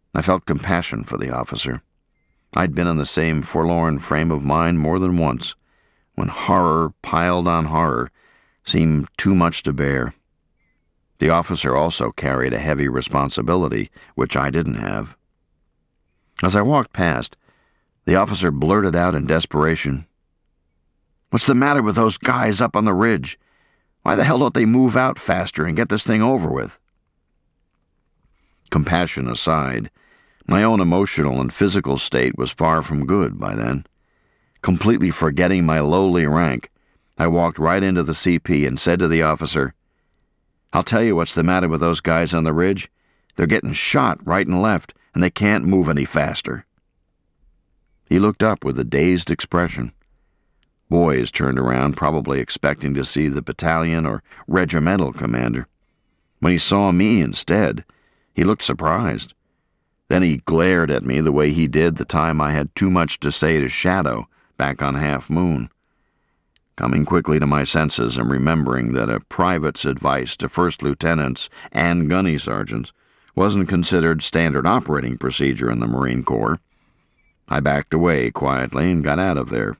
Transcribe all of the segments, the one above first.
I felt compassion for the officer. I'd been in the same forlorn frame of mind more than once, when horror piled on horror seemed too much to bear. The officer also carried a heavy responsibility, which I didn't have. As I walked past, the officer blurted out in desperation, "What's the matter with those guys up on the ridge? Why the hell don't they move out faster and get this thing over with?" Compassion aside, my own emotional and physical state was far from good by then. Completely forgetting my lowly rank, I walked right into the CP and said to the officer, "I'll tell you what's the matter with those guys on the ridge. They're getting shot right and left, and they can't move any faster." He looked up with a dazed expression. Boys turned around, probably expecting to see the battalion or regimental commander. When he saw me instead, he looked surprised. Then he glared at me the way he did the time I had too much to say to Shadow back on Half Moon. Coming quickly to my senses and remembering that a private's advice to first lieutenants and gunny sergeants wasn't considered standard operating procedure in the Marine Corps, I backed away quietly and got out of there.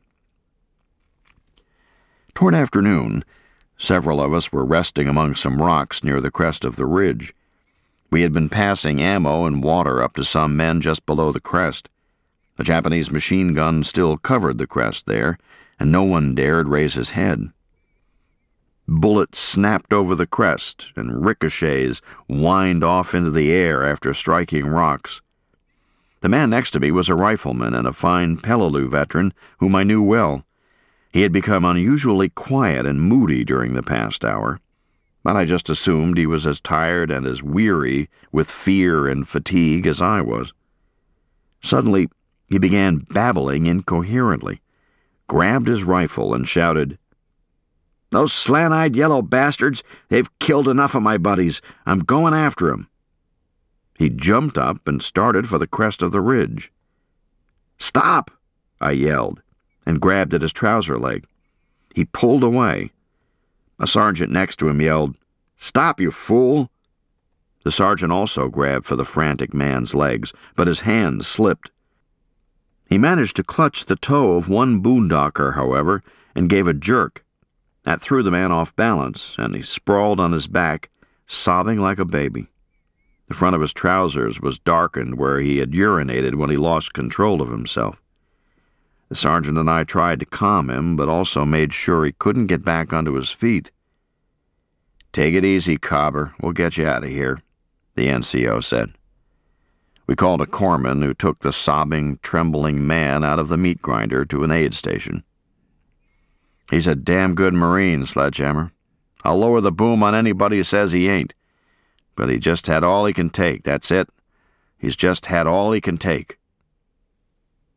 Toward afternoon, several of us were resting among some rocks near the crest of the ridge. We had been passing ammo and water up to some men just below the crest. A Japanese machine gun still covered the crest there, and no one dared raise his head. Bullets snapped over the crest, and ricochets whined off into the air after striking rocks. The man next to me was a rifleman and a fine Peleliu veteran whom I knew well. He had become unusually quiet and moody during the past hour, but I just assumed he was as tired and as weary with fear and fatigue as I was. Suddenly, he began babbling incoherently, grabbed his rifle, and shouted, "Those slant-eyed yellow bastards, they've killed enough of my buddies. I'm going after 'em." He jumped up and started for the crest of the ridge. "Stop!" I yelled, and grabbed at his trouser leg. He pulled away. A sergeant next to him yelled, "Stop, you fool!" The sergeant also grabbed for the frantic man's legs, but his hand slipped. He managed to clutch the toe of one boondocker, however, and gave a jerk. That threw the man off balance, and he sprawled on his back, sobbing like a baby. The front of his trousers was darkened where he had urinated when he lost control of himself. The sergeant and I tried to calm him, but also made sure he couldn't get back onto his feet. "Take it easy, Cobber. We'll get you out of here," the NCO said. We called a corpsman who took the sobbing, trembling man out of the meat grinder to an aid station. "He's a damn good Marine, Sledgehammer. I'll lower the boom on anybody who says he ain't. But he just had all he can take, that's it. He's just had all he can take."